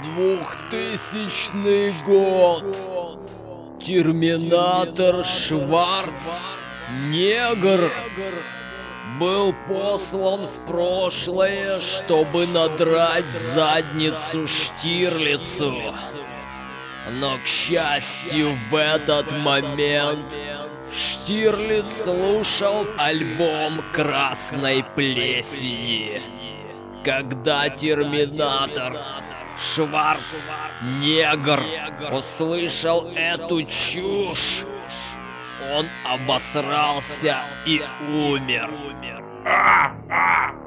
2000 год. Терминатор Шварц, негр, был послан в прошлое, чтобы надрать задницу Штирлицу. Но, к счастью, в этот момент Штирлиц слушал альбом «Красной плесени». Когда Терминатор Шварц, негр, услышал эту чушь, он обосрался и умер.